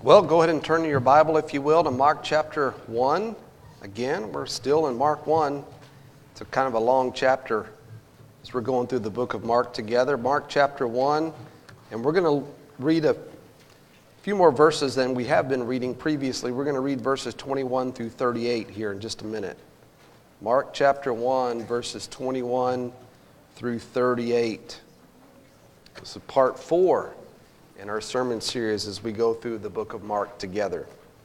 Well, go ahead and turn to your Bible, if you will, to Mark chapter 1. Again, we're still in Mark 1. It's a kind of a long chapter as we're going through the book of Mark together. Mark chapter 1, and we're going to read a few more verses than we have been reading previously. We're going to read verses 21 through 38 here in just a minute. Mark chapter 1, verses 21 through 38. This is part 4 in our sermon series as we go through the book of Mark together.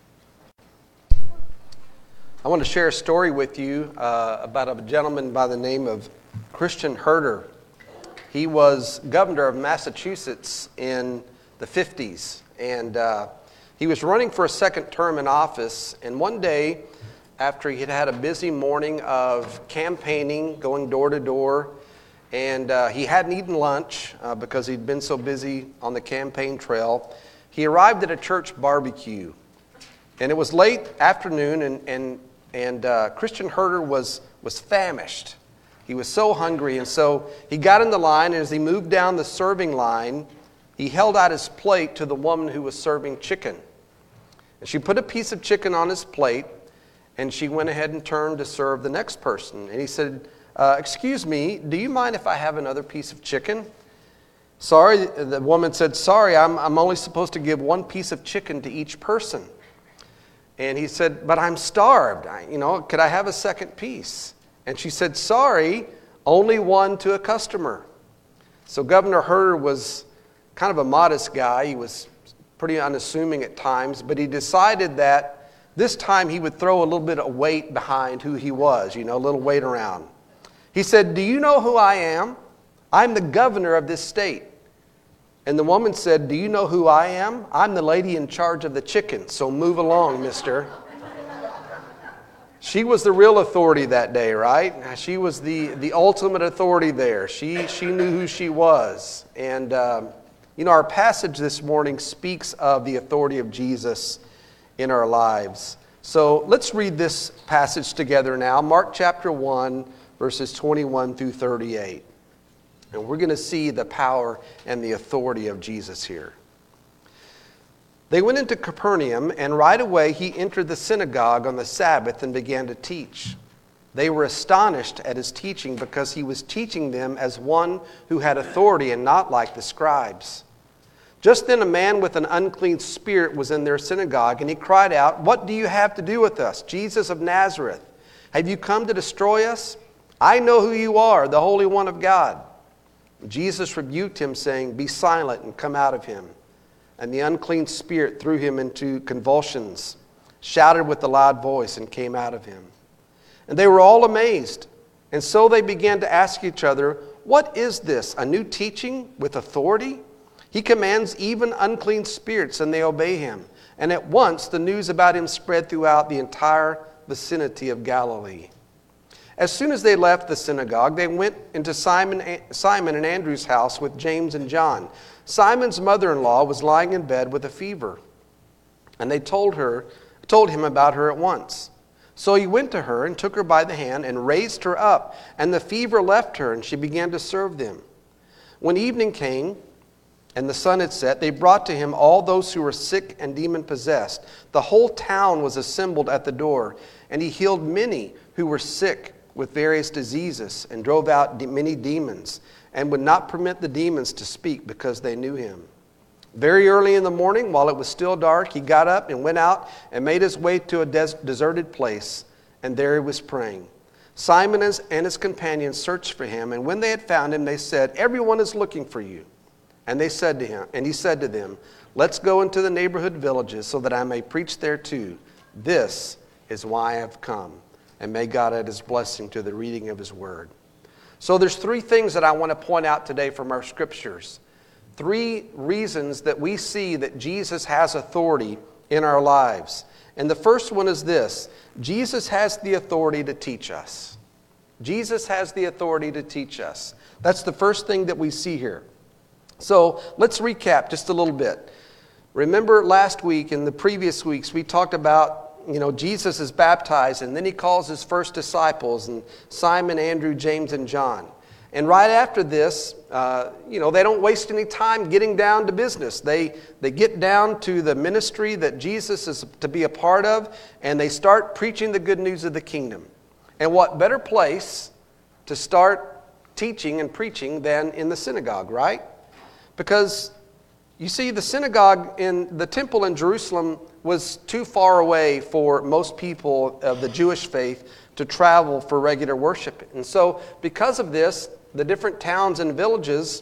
I want to share a story with you about a gentleman by the name of Christian Herter. He was governor of Massachusetts in the 50s, and he was running for a second term in office. And one day, after he had had a busy morning of campaigning, going door to door, and he hadn't eaten lunch because he'd been so busy on the campaign trail, he arrived at a church barbecue. And it was late afternoon, and Christian Herter was famished. He was so hungry, and so he got in the line, and as he moved down the serving line, he held out his plate to the woman who was serving chicken. And she put a piece of chicken on his plate, and she went ahead and turned to serve the next person. And he said, excuse me, do you mind if I have another piece of chicken? Sorry, the woman said, sorry, I'm only supposed to give one piece of chicken to each person. And he said, but I'm starved. Could I have a second piece? And she said, sorry, only one to a customer. So Governor Herter was kind of a modest guy. He was pretty unassuming at times, but he decided that this time he would throw a little bit of weight behind who he was, a little weight around. He said, do you know who I am? I'm the governor of this state. And the woman said, do you know who I am? I'm the lady in charge of the chicken, so move along, mister. She was the real authority that day, right? She was the ultimate authority there. She knew who she was. And, our passage this morning speaks of the authority of Jesus in our lives. So let's read this passage together now. Mark chapter 1, verses 21 through 38. And we're going to see the power and the authority of Jesus here. They went into Capernaum, and right away he entered the synagogue on the Sabbath and began to teach. They were astonished at his teaching because he was teaching them as one who had authority and not like the scribes. Just then a man with an unclean spirit was in their synagogue, and he cried out, what do you have to do with us, Jesus of Nazareth? Have you come to destroy us? I know who you are, the Holy One of God. Jesus rebuked him, saying, be silent and come out of him. And the unclean spirit threw him into convulsions, shouted with a loud voice, and came out of him. And they were all amazed. And so they began to ask each other, what is this, a new teaching with authority? He commands even unclean spirits, and they obey him. And at once the news about him spread throughout the entire vicinity of Galilee. As soon as they left the synagogue, they went into Simon and Andrew's house with James and John. Simon's mother-in-law was lying in bed with a fever, and they told him about her at once. So he went to her and took her by the hand and raised her up, and the fever left her, and she began to serve them. When evening came and the sun had set, they brought to him all those who were sick and demon-possessed. The whole town was assembled at the door, and he healed many who were sick with various diseases, and drove out many demons, and would not permit the demons to speak because they knew him. Very early in the morning, while it was still dark, he got up and went out and made his way to a deserted place, and there he was praying. Simon and his companions searched for him, and when they had found him, they said, everyone is looking for you. And he said to them, let's go into the neighborhood villages so that I may preach there too. This is why I have come. And may God add his blessing to the reading of his word. So there's 3 things that I want to point out today from our scriptures. 3 reasons that we see that Jesus has authority in our lives. And the first one is this: Jesus has the authority to teach us. Jesus has the authority to teach us. That's the first thing that we see here. So let's recap just a little bit. Remember last week and the previous weeks we talked about Jesus is baptized, and then he calls his first disciples, and Simon, Andrew, James, and John. And right after this, they don't waste any time getting down to business. They get down to the ministry that Jesus is to be a part of, and they start preaching the good news of the kingdom. And what better place to start teaching and preaching than in the synagogue, right? Because you see, the synagogue in the temple in Jerusalem was too far away for most people of the Jewish faith to travel for regular worship. And so, because of this, the different towns and villages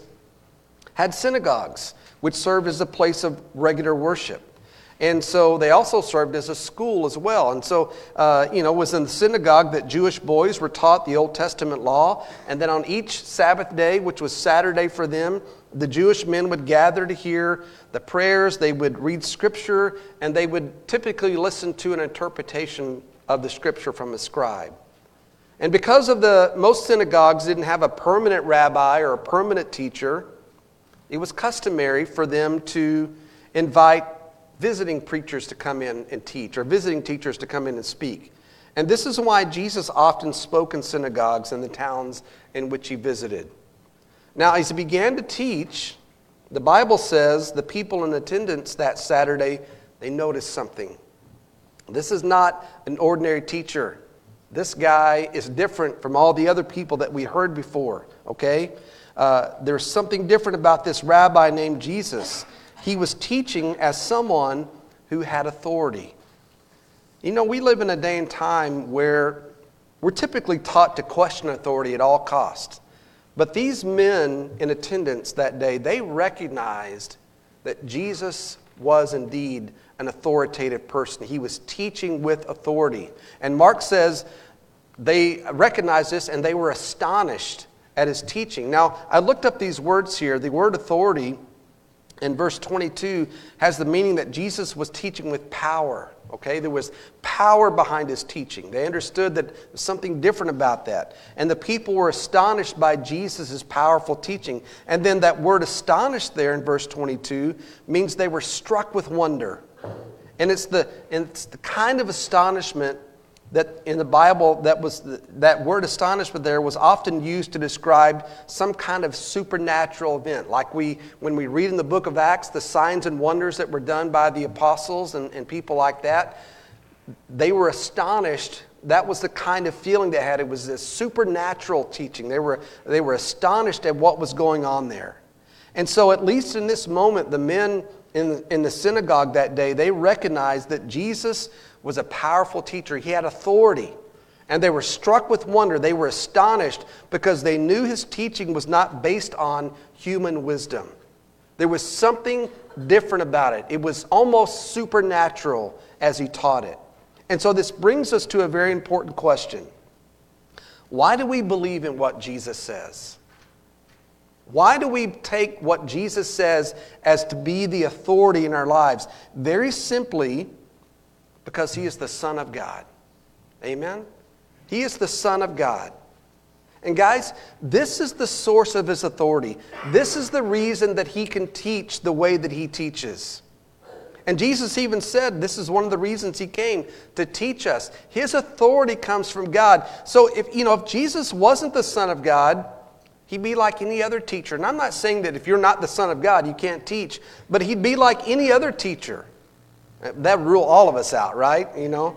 had synagogues, which served as a place of regular worship. And so they also served as a school as well. And so, it was in the synagogue that Jewish boys were taught the Old Testament law. And then on each Sabbath day, which was Saturday for them, the Jewish men would gather to hear the prayers, they would read Scripture, and they would typically listen to an interpretation of the Scripture from a scribe. And because of most synagogues didn't have a permanent rabbi or a permanent teacher, it was customary for them to invite visiting preachers to come in and teach, or visiting teachers to come in and speak. And this is why Jesus often spoke in synagogues in the towns in which he visited. Now, as he began to teach, the Bible says the people in attendance that Saturday, they noticed something. This is not an ordinary teacher. This guy is different from all the other people that we heard before, okay? There's something different about this rabbi named Jesus. He was teaching as someone who had authority. You know, we live in a day and time where we're typically taught to question authority at all costs. But these men in attendance that day, they recognized that Jesus was indeed an authoritative person. He was teaching with authority. And Mark says they recognized this and they were astonished at his teaching. Now, I looked up these words here. The word authority in verse 22 has the meaning that Jesus was teaching with power. Okay, there was power behind his teaching. They understood that there's something different about that. And the people were astonished by Jesus' powerful teaching. And then that word astonished there in verse 22 means they were struck with wonder. And it's the kind of astonishment that in the Bible, that word astonishment there was often used to describe some kind of supernatural event. Like when we read in the book of Acts, the signs and wonders that were done by the apostles and people like that, they were astonished. That was the kind of feeling they had. It was this supernatural teaching. They were astonished at what was going on there. And so at least in this moment, the men in the synagogue that day, they recognized that Jesus was a powerful teacher. He had authority. And they were struck with wonder. They were astonished because they knew his teaching was not based on human wisdom. There was something different about it. It was almost supernatural as he taught it. And so this brings us to a very important question. Why do we believe in what Jesus says? Why do we take what Jesus says as to be the authority in our lives? Very simply, because he is the Son of God. Amen? He is the Son of God. And guys, this is the source of his authority. This is the reason that he can teach the way that he teaches. And Jesus even said this is one of the reasons he came, to teach us. His authority comes from God. So if Jesus wasn't the Son of God, he'd be like any other teacher. And I'm not saying that if you're not the Son of God, you can't teach. But he'd be like any other teacher. That would rule all of us out, right?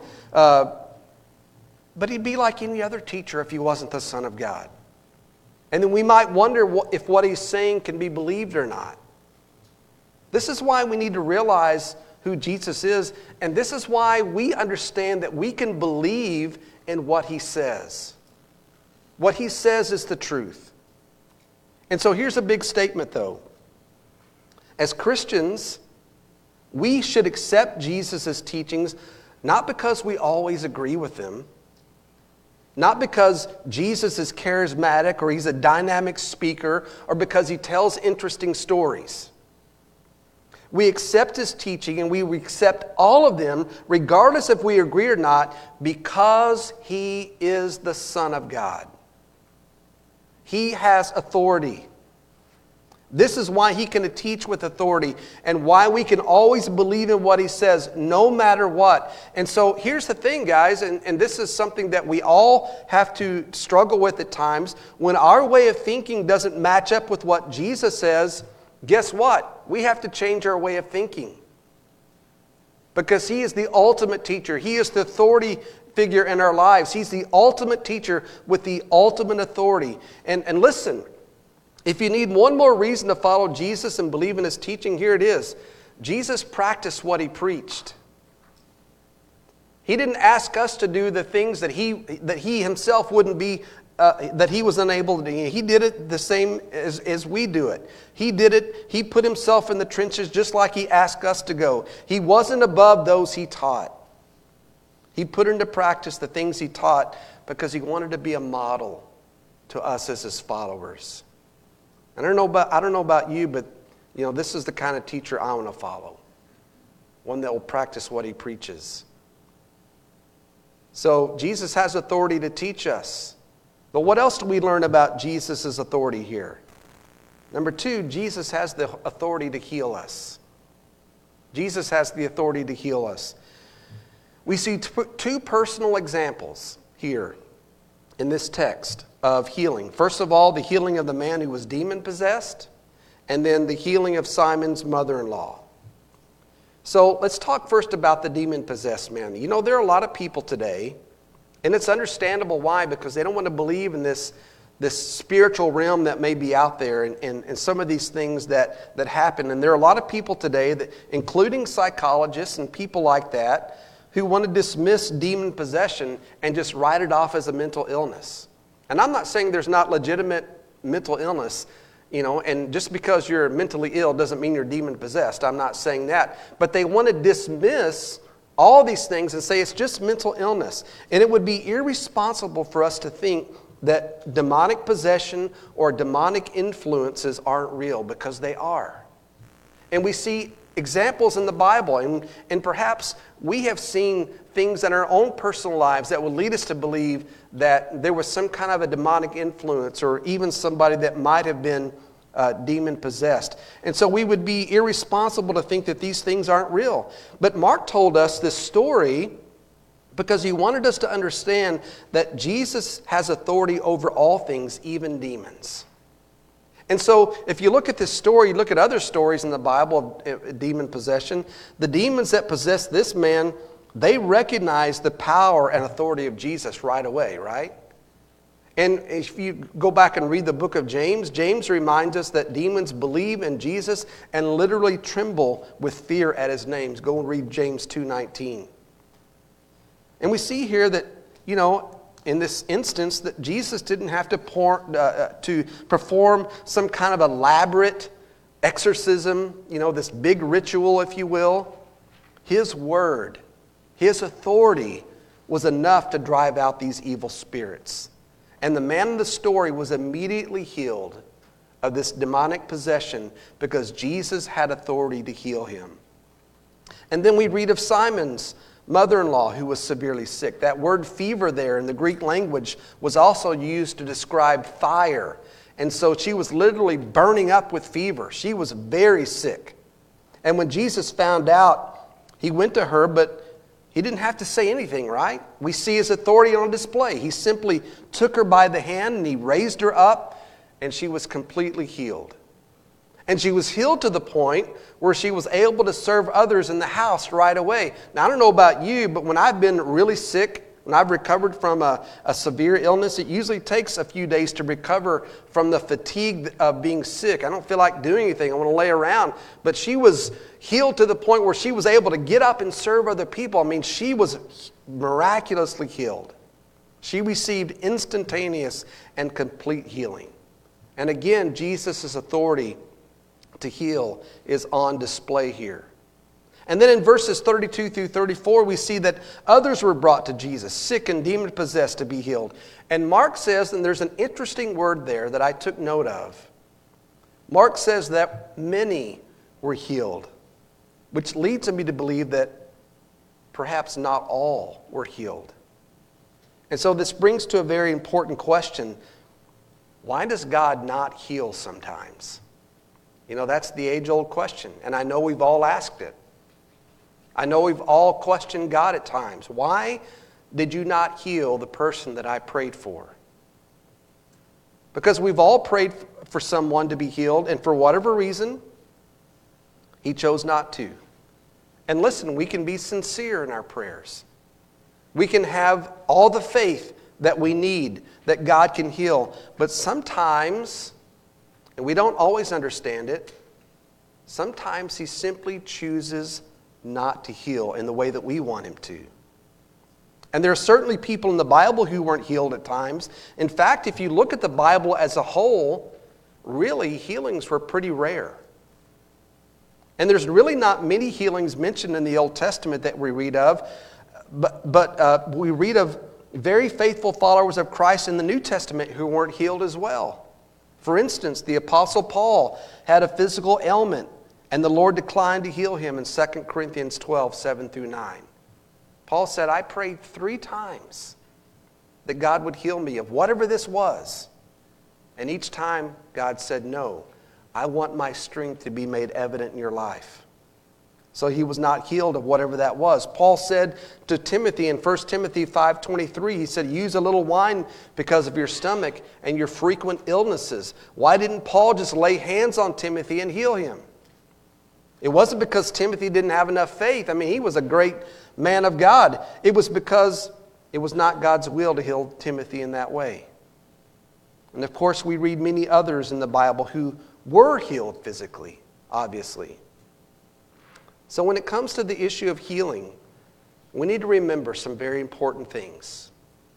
But he'd be like any other teacher if he wasn't the Son of God. And then we might wonder if what he's saying can be believed or not. This is why we need to realize who Jesus is. And this is why we understand that we can believe in what he says. What he says is the truth. And so here's a big statement, though. As Christians, we should accept Jesus' teachings not because we always agree with them, not because Jesus is charismatic or he's a dynamic speaker or because he tells interesting stories. We accept his teaching and we accept all of them, regardless if we agree or not, because he is the Son of God. He has authority. This is why he can teach with authority and why we can always believe in what he says no matter what. And so here's the thing, guys, and this is something that we all have to struggle with at times. When our way of thinking doesn't match up with what Jesus says, guess what? We have to change our way of thinking. Because he is the ultimate teacher. He is the authority figure in our lives. He's the ultimate teacher with the ultimate authority. And listen, if you need one more reason to follow Jesus and believe in his teaching, here it is. Jesus practiced what he preached. He didn't ask us to do the things that he himself wouldn't be, that he was unable to do. He did it the same as we do it. He did it. He put himself in the trenches just like he asked us to go. He wasn't above those he taught. He put into practice the things he taught because he wanted to be a model to us as his followers. And I don't know about you, but this is the kind of teacher I want to follow. One that will practice what he preaches. So Jesus has authority to teach us. But what else do we learn about Jesus' authority here? Number 2, Jesus has the authority to heal us. Jesus has the authority to heal us. We see 2 personal examples here in this text of healing. First of all, the healing of the man who was demon-possessed, and then the healing of Simon's mother-in-law. So let's talk first about the demon-possessed man. There are a lot of people today, and it's understandable why, because they don't want to believe in this spiritual realm that may be out there and some of these things that happen. And there are a lot of people today, that, including psychologists and people like that, who want to dismiss demon possession and just write it off as a mental illness. And I'm not saying there's not legitimate mental illness, and just because you're mentally ill doesn't mean you're demon possessed. I'm not saying that. But they want to dismiss all these things and say it's just mental illness. And it would be irresponsible for us to think that demonic possession or demonic influences aren't real, because they are. And we see examples in the Bible, and perhaps we have seen things in our own personal lives that would lead us to believe that there was some kind of a demonic influence, or even somebody that might have been demon-possessed. And so we would be irresponsible to think that these things aren't real. But Mark told us this story because he wanted us to understand that Jesus has authority over all things, even demons. And so if you look at this story, you look at other stories in the Bible of demon possession, the demons that possessed this man, they recognized the power and authority of Jesus right away, right? And if you go back and read the book of James, James reminds us that demons believe in Jesus and literally tremble with fear at his name. Go and read James 2:19. And we see here that, in this instance, that Jesus didn't have to perform some kind of elaborate exorcism, this big ritual, if you will. His word, his authority was enough to drive out these evil spirits. And the man in the story was immediately healed of this demonic possession because Jesus had authority to heal him. And then we read of Simon's mother-in-law who was severely sick. That word fever there in the Greek language was also used to describe fire. And so she was literally burning up with fever. She was very sick. And when Jesus found out, he went to her, but he didn't have to say anything, right? We see his authority on display. He simply took her by the hand and he raised her up, and she was completely healed. And she was healed to the point where she was able to serve others in the house right away. Now, I don't know about you, but when I've been really sick, when I've recovered from a severe illness, it usually takes a few days to recover from the fatigue of being sick. I don't feel like doing anything. I want to lay around. But she was healed to the point where she was able to get up and serve other people. I mean, she was miraculously healed. She received instantaneous and complete healing. And again, Jesus' authority to heal is on display here. And then in verses 32 through 34, we see that others were brought to Jesus, sick and demon-possessed, to be healed. And Mark says, and there's an interesting word there that I took note of. Mark says that many were healed, which leads me to believe that perhaps not all were healed. And so this brings to a very important question. Why does God not heal sometimes? That's the age-old question, and I know we've all asked it. I know we've all questioned God at times. Why did you not heal the person that I prayed for? Because we've all prayed for someone to be healed, and for whatever reason, he chose not to. And listen, we can be sincere in our prayers. We can have all the faith that we need, that God can heal. But sometimes, and we don't always understand it, sometimes he simply chooses not to heal in the way that we want him to. And there are certainly people in the Bible who weren't healed at times. In fact, if you look at the Bible as a whole, really healings were pretty rare. And there's really not many healings mentioned in the Old Testament that we read of, but we read of very faithful followers of Christ in the New Testament who weren't healed as well. For instance, the Apostle Paul had a physical ailment, and the Lord declined to heal him in 2 Corinthians 12, 7 through 9. Paul said, I prayed 3 times that God would heal me of whatever this was. And each time God said, no, I want my strength to be made evident in your life. So he was not healed of whatever that was. Paul said to Timothy in 1 Timothy 5:23, he said, use a little wine because of your stomach and your frequent illnesses. Why didn't Paul just lay hands on Timothy and heal him? It wasn't because Timothy didn't have enough faith. I mean, he was a great man of God. It was because it was not God's will to heal Timothy in that way. And of course, we read many others in the Bible who were healed physically, obviously. So when it comes to the issue of healing, we need to remember some very important things.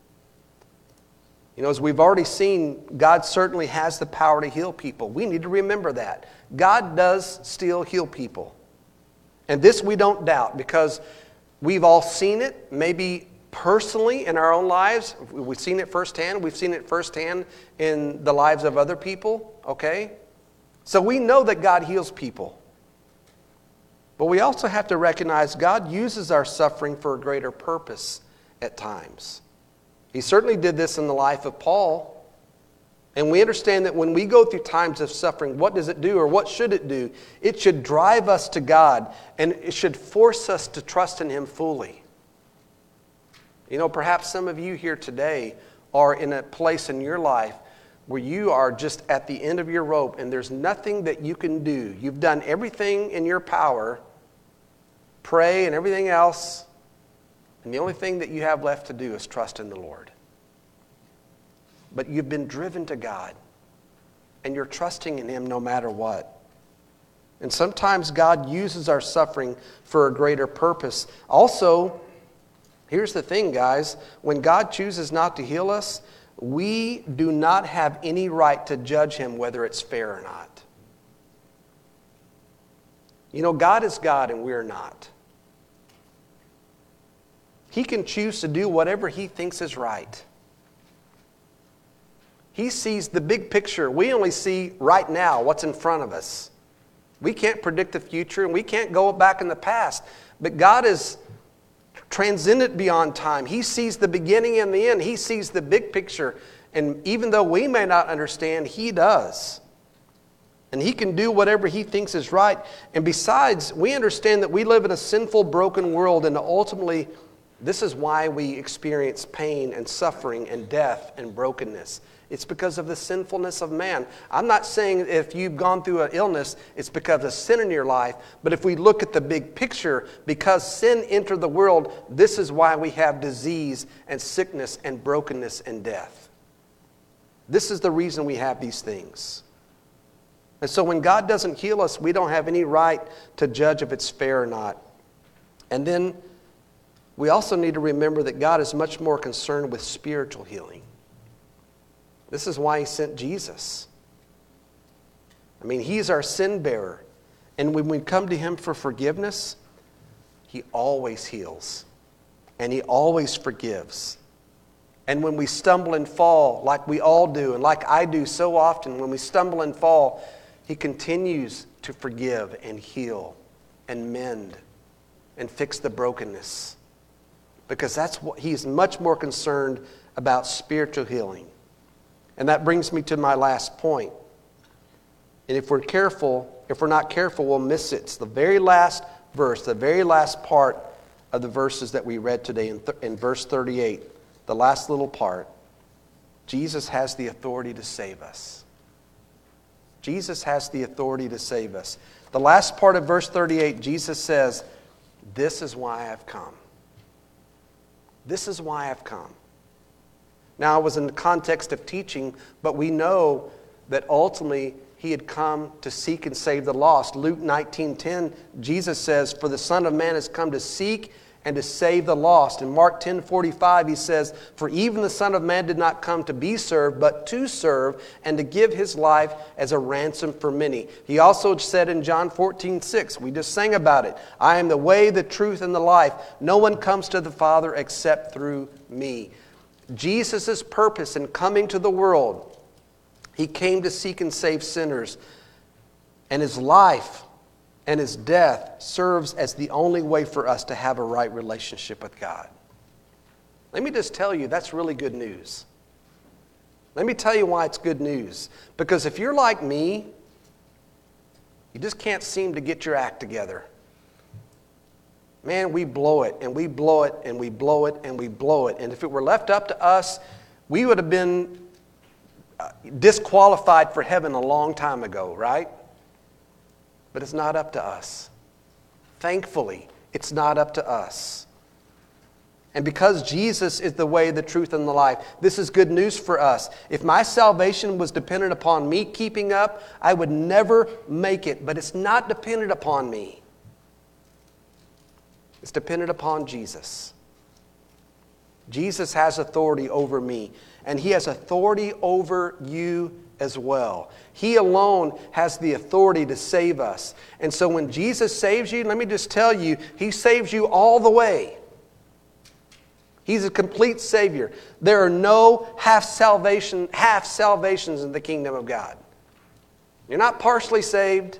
As we've already seen, God certainly has the power to heal people. We need to remember that. God does still heal people. And this we don't doubt because we've all seen it, maybe personally in our own lives. We've seen it firsthand. We've seen it firsthand in the lives of other people, okay? So we know that God heals people. But we also have to recognize God uses our suffering for a greater purpose at times. He certainly did this in the life of Paul. And we understand that when we go through times of suffering, what does it do or what should it do? It should drive us to God and it should force us to trust in him fully. Perhaps some of you here today are in a place in your life where you are just at the end of your rope and there's nothing that you can do. You've done everything in your power, pray and everything else, and the only thing that you have left to do is trust in the Lord. But you've been driven to God, and you're trusting in him no matter what. And sometimes God uses our suffering for a greater purpose. Also, here's the thing, guys. When God chooses not to heal us, we do not have any right to judge him whether it's fair or not. God is God and we're not. He can choose to do whatever he thinks is right. He sees the big picture. We only see right now what's in front of us. We can't predict the future and we can't go back in the past. But God is transcendent beyond time. He sees the beginning and the end. He sees the big picture. And even though we may not understand, he does. And he can do whatever he thinks is right. And besides, we understand that we live in a sinful, broken world, and ultimately, this is why we experience pain and suffering and death and brokenness. It's because of the sinfulness of man. I'm not saying if you've gone through an illness, it's because of sin in your life. But if we look at the big picture, because sin entered the world, this is why we have disease and sickness and brokenness and death. This is the reason we have these things. And so when God doesn't heal us, we don't have any right to judge if it's fair or not. And then we also need to remember that God is much more concerned with spiritual healing. This is why he sent Jesus. I mean, he's our sin bearer. And when we come to him for forgiveness, he always heals. And he always forgives. And when we stumble and fall, like we all do, and like I do so often, when we stumble and fall, he continues to forgive and heal and mend and fix the brokenness. Because that's what he's much more concerned about, spiritual healing. And that brings me to my last point. And if we're not careful, we'll miss it. It's the very last verse, the very last part of the verses that we read today in verse 38, the last little part. Jesus has the authority to save us. Jesus has the authority to save us. The last part of verse 38, Jesus says, "This is why I've come." This is why I've come. Now, it was in the context of teaching, but we know that ultimately he had come to seek and save the lost. Luke 19:10, Jesus says, "For the Son of Man has come to seek and to save the lost." In Mark 10:45, he says, "For even the Son of Man did not come to be served, but to serve and to give his life as a ransom for many." He also said in John 14:6, we just sang about it, "I am the way, the truth, and the life. No one comes to the Father except through me." Jesus' purpose in coming to the world, he came to seek and save sinners. And his life and his death serves as the only way for us to have a right relationship with God. Let me just tell you, that's really good news. Let me tell you why it's good news. Because if you're like me, you just can't seem to get your act together. Man, we blow it, and we blow it, and we blow it, and we blow it. And if it were left up to us, we would have been disqualified for heaven a long time ago, right? But it's not up to us. Thankfully, it's not up to us. And because Jesus is the way, the truth, and the life, this is good news for us. If my salvation was dependent upon me keeping up, I would never make it. But it's not dependent upon me. It's dependent upon Jesus. Jesus has authority over me, and he has authority over you as well. He alone has the authority to save us. And so when Jesus saves you, let me just tell you, he saves you all the way. He's a complete Savior. There are no half salvations in the kingdom of God. You're not partially saved.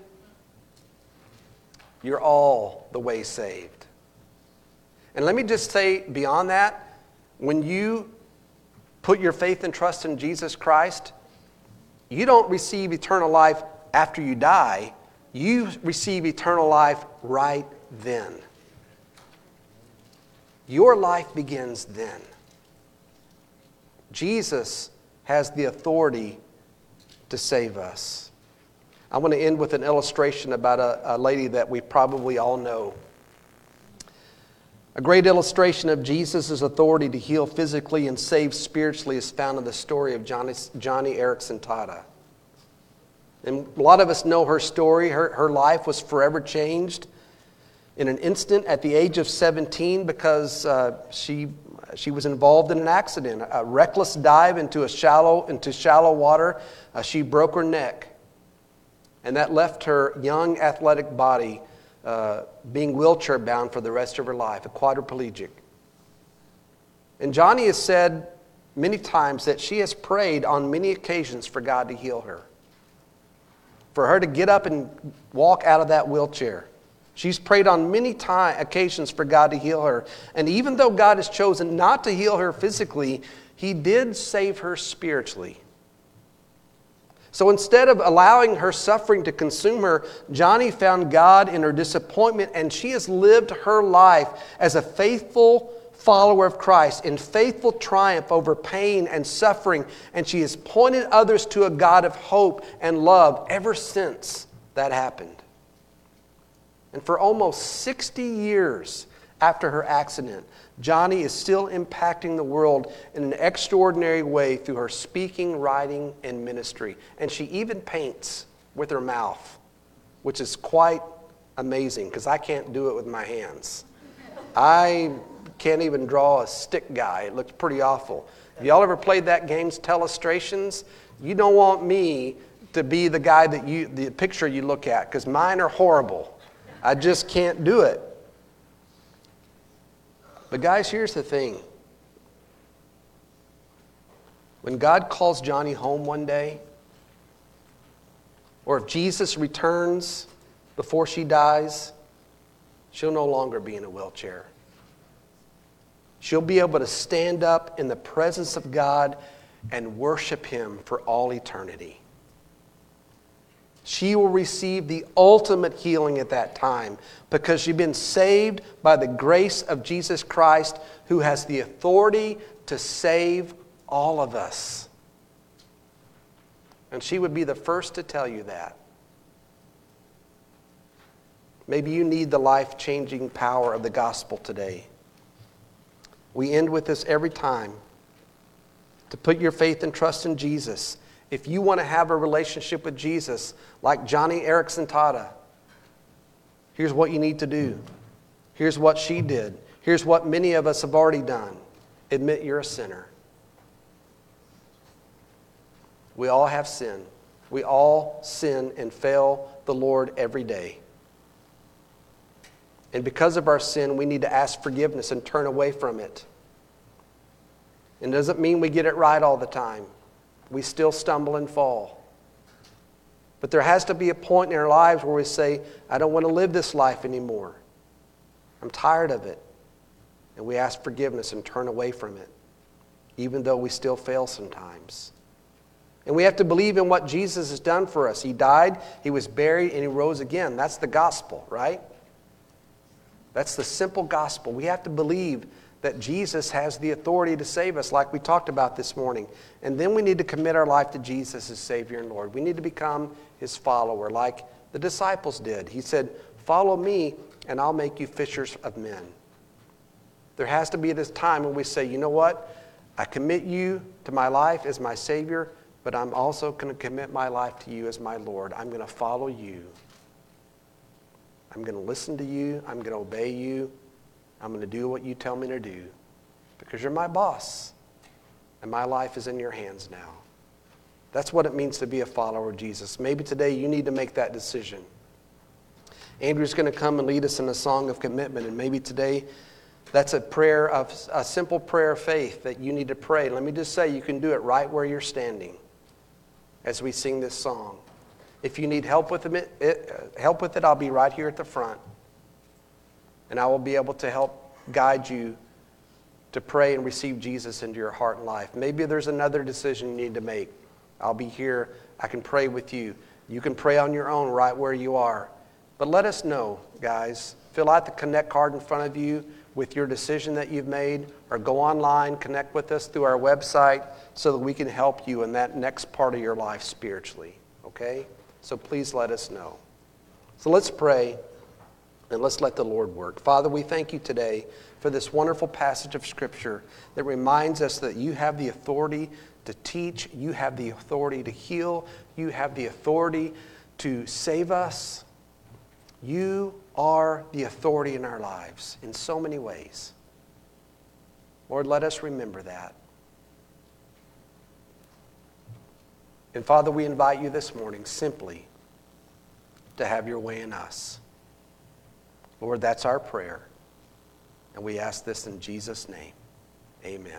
You're all the way saved. And let me just say beyond that, when you put your faith and trust in Jesus Christ, you don't receive eternal life after you die. You receive eternal life right then. Your life begins then. Jesus has the authority to save us. I want to end with an illustration about a lady that we probably all know. A great illustration of Jesus' authority to heal physically and save spiritually is found in the story of Joni Eareckson Tada. And a lot of us know her story. Her life was forever changed in an instant at the age of 17 because she was involved in an accident, a reckless dive into shallow water. She broke her neck, and that left her young athletic body being wheelchair bound for the rest of her life, a quadriplegic. And Joni has said many times that she has prayed on many occasions for God to heal her, for her to get up and walk out of that wheelchair. She's prayed on many occasions for God to heal her. And even though God has chosen not to heal her physically, he did save her spiritually. So instead of allowing her suffering to consume her, Joni found God in her disappointment, and she has lived her life as a faithful follower of Christ in faithful triumph over pain and suffering, and she has pointed others to a God of hope and love ever since that happened. And for almost 60 years after her accident, Joni is still impacting the world in an extraordinary way through her speaking, writing, and ministry. And she even paints with her mouth, which is quite amazing because I can't do it with my hands. I can't even draw a stick guy. It looks pretty awful. Have y'all ever played that game, Telestrations? You don't want me to be the guy the picture you look at, because mine are horrible. I just can't do it. But guys, here's the thing. When God calls Joni home one day, or if Jesus returns before she dies, she'll no longer be in a wheelchair. She'll be able to stand up in the presence of God and worship him for all eternity. She will receive the ultimate healing at that time because she's been saved by the grace of Jesus Christ, who has the authority to save all of us. And she would be the first to tell you that. Maybe you need the life-changing power of the gospel today. We end with this every time. To put your faith and trust in Jesus. If you want to have a relationship with Jesus, like Johnny Erickson taught, here's what you need to do. Here's what she did. Here's what many of us have already done. Admit you're a sinner. We all have sin. We all sin and fail the Lord every day. And because of our sin, we need to ask forgiveness and turn away from it. It doesn't mean we get it right all the time. We still stumble and fall. But there has to be a point in our lives where we say, I don't want to live this life anymore. I'm tired of it. And we ask forgiveness and turn away from it, even though we still fail sometimes. And we have to believe in what Jesus has done for us. He died, He was buried, and He rose again. That's the gospel, right? That's the simple gospel. We have to believe that Jesus has the authority to save us, like we talked about this morning. And then we need to commit our life to Jesus as Savior and Lord. We need to become His follower, like the disciples did. He said, follow me, and I'll make you fishers of men. There has to be this time when we say, you know what? I commit you to my life as my Savior, but I'm also going to commit my life to you as my Lord. I'm going to follow you. I'm going to listen to you. I'm going to obey you. I'm going to do what you tell me to do because you're my boss and my life is in your hands now. That's what it means to be a follower of Jesus. Maybe today you need to make that decision. Andrew's going to come and lead us in a song of commitment, and maybe today that's a simple prayer of faith that you need to pray. Let me just say, you can do it right where you're standing as we sing this song. If you need help with it, I'll be right here at the front. And I will be able to help guide you to pray and receive Jesus into your heart and life. Maybe there's another decision you need to make. I'll be here. I can pray with you. You can pray on your own right where you are. But let us know, guys. Fill out the Connect card in front of you with your decision that you've made, or go online, connect with us through our website so that we can help you in that next part of your life spiritually. Okay? So please let us know. So let's pray. And let's let the Lord work. Father, we thank you today for this wonderful passage of Scripture that reminds us that you have the authority to teach, you have the authority to heal, you have the authority to save us. You are the authority in our lives in so many ways. Lord, let us remember that. And Father, we invite you this morning simply to have your way in us. Lord, that's our prayer. And we ask this in Jesus' name. Amen.